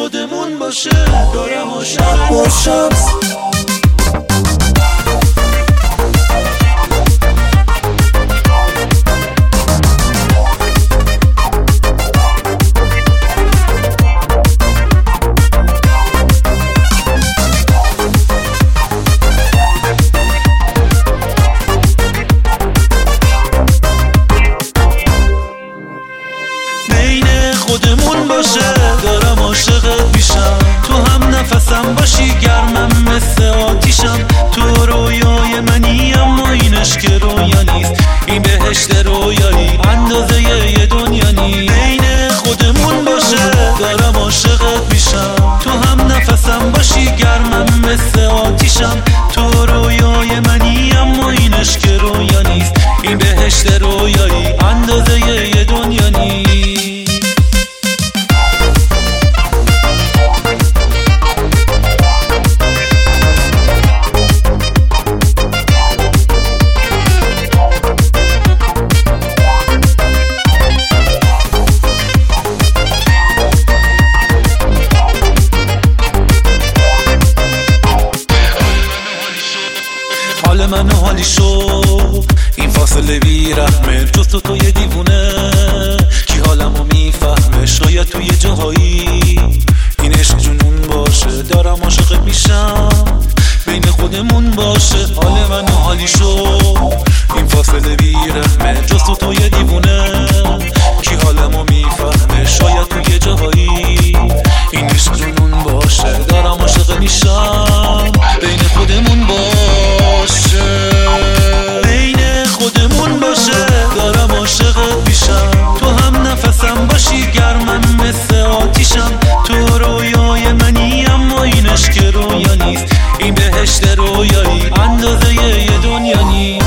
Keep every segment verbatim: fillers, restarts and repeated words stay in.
خودمون باشه. دارم عاشق باشم. خودمون باشه. دارم عاشقت میشم، تو هم نفسم باشی، گرمم مثل آتیشم. تو رویای منی اما این عشق رویا نیست، این بهشت رویایی اندازه یه دنیا نیست. بین خودمون باشه. دارم عاشقت میشم، تو هم نفسم باشی، گرمم مثل آتیشم. تو رویای منی اما این عشق رویا نیست، این بهشت رویایی اندازه یه دنیا نیست. حال منو حالی شو، این فاصله بی رحمه، جز تو تو یه دیوونه کی حالمو میفهمه. شاید توی جاهایی این عشق جنون باشه. دارم عاشقت میشم، بین خودمون باشه. حال منو حالی شو، این فاصله بی رحمه، جز تو تو یه دیوونه کی حالمو میفهمه. شاید توی جاهایی این عشق جنون باشه. دارم عاشقت میشم، بین خودمون باشه. بین خودمون باشه. دارم عاشقت میشم، تو هم نفسم باشی، گرمم مثل آتیشم. تو رویای منی اما این عشق رویا نیست، این بهشت رویایی اندازه یه دنیا نیست.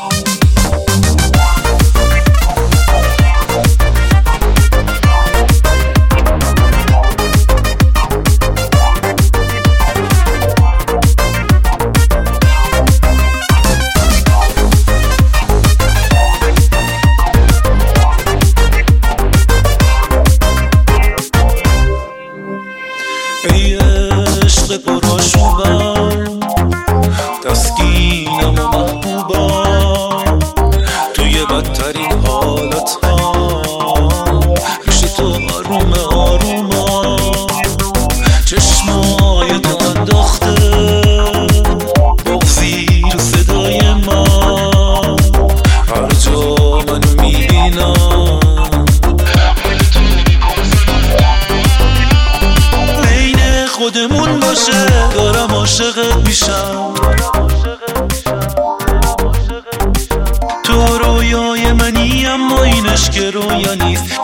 ای عشق پرآشوبم، تسکینم و محبوبم، توی بدترین حالتم پیش تو آروم آرومم. چشمای تو انداخته بغضی تو صدای من، هر جا منو میبینم خودمون باشه. دارم عاشقت میشم، تو رویای منی اما این عشق رویا نیست،